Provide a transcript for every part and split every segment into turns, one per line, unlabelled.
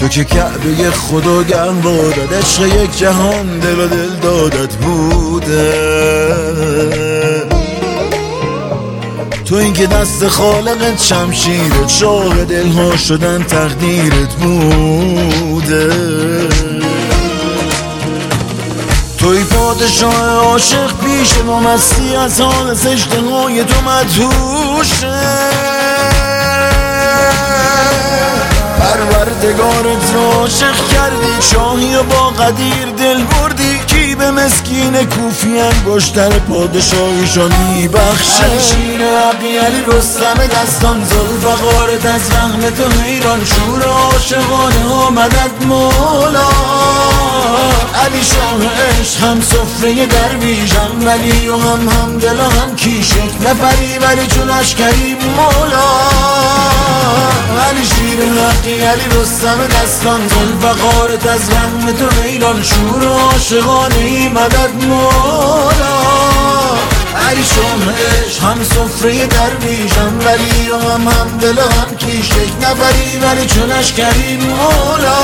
تو که کعبه خدا گرم بادت، عشق یک جهان دل و دل دادت بوده. تو این که دست خالقت شمشیرت، شاه دلها شدن تقدیرت بوده. توی پادشاه عاشق پیش ما، مستی از حال سجده‌های تو مدهوشه. پروردگارت رو عاشق کردی، شاهی و با قدیر دل بردی. کی به مسکین کوفی انگشتر پادشاهیشو میبخشه؟ شیر عقی علی رستم دستان، ذوالفقارت از وهم تو حیران. شور عاشقانه آمدت مولا، علی شاه عشق هم سفره درویشم، ولی و هم دل و هم کیشک نفری ولی چون اشکری مولا. علی شیر حقی علی رستم دستان، ذوالفقارت از وهم تو حیران. شور عاشقانه ای مدد مولا، علی شاه عشق هم سفره درویشم، ولی و هم دل و هم کیشک نفری ولی چون اشکری مولا.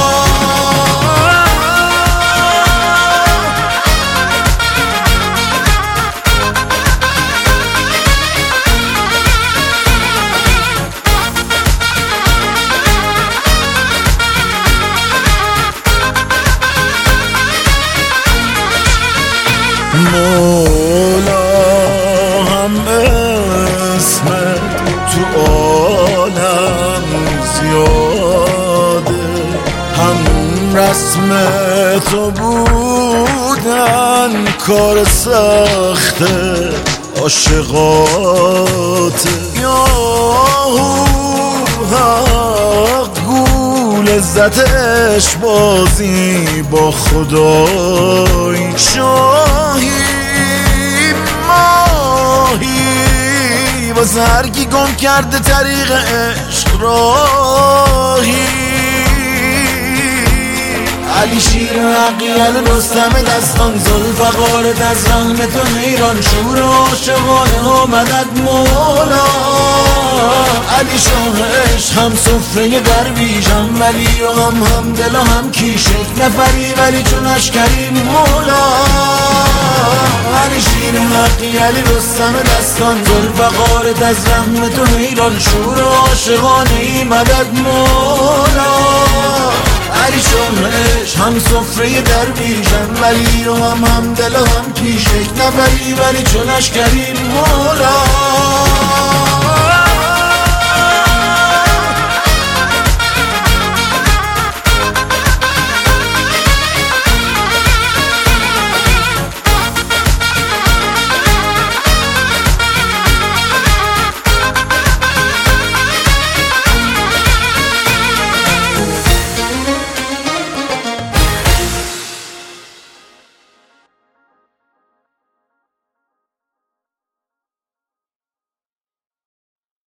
مولا هم اسمت تو عالم زیاده، هم رسم تو بودن کار سخت عاشقات. یاهو حق گول عزتش بازی با خدای، شاهی ماهی واسه هر کی گم کرده طریق عشق راهی. علی شیر حقی علی رستم دستان، ذوالفقارت از وهم تو حیران. شور عاشقانه آمدت مولا، علی شاه عشق هم سفره درویشم، ولی و هم دل و هم کیشک نفری ولی چون اشکری مولا. علی شیر حقی علی رستم دستان، ذوالفقارت از وهم تو حیران. شور عاشقانه ای مدد مولا، علی شاه عشق هم سفره درویشم، ولی و هم دل و هم کیشک نفری ولی چون اشکری مولا.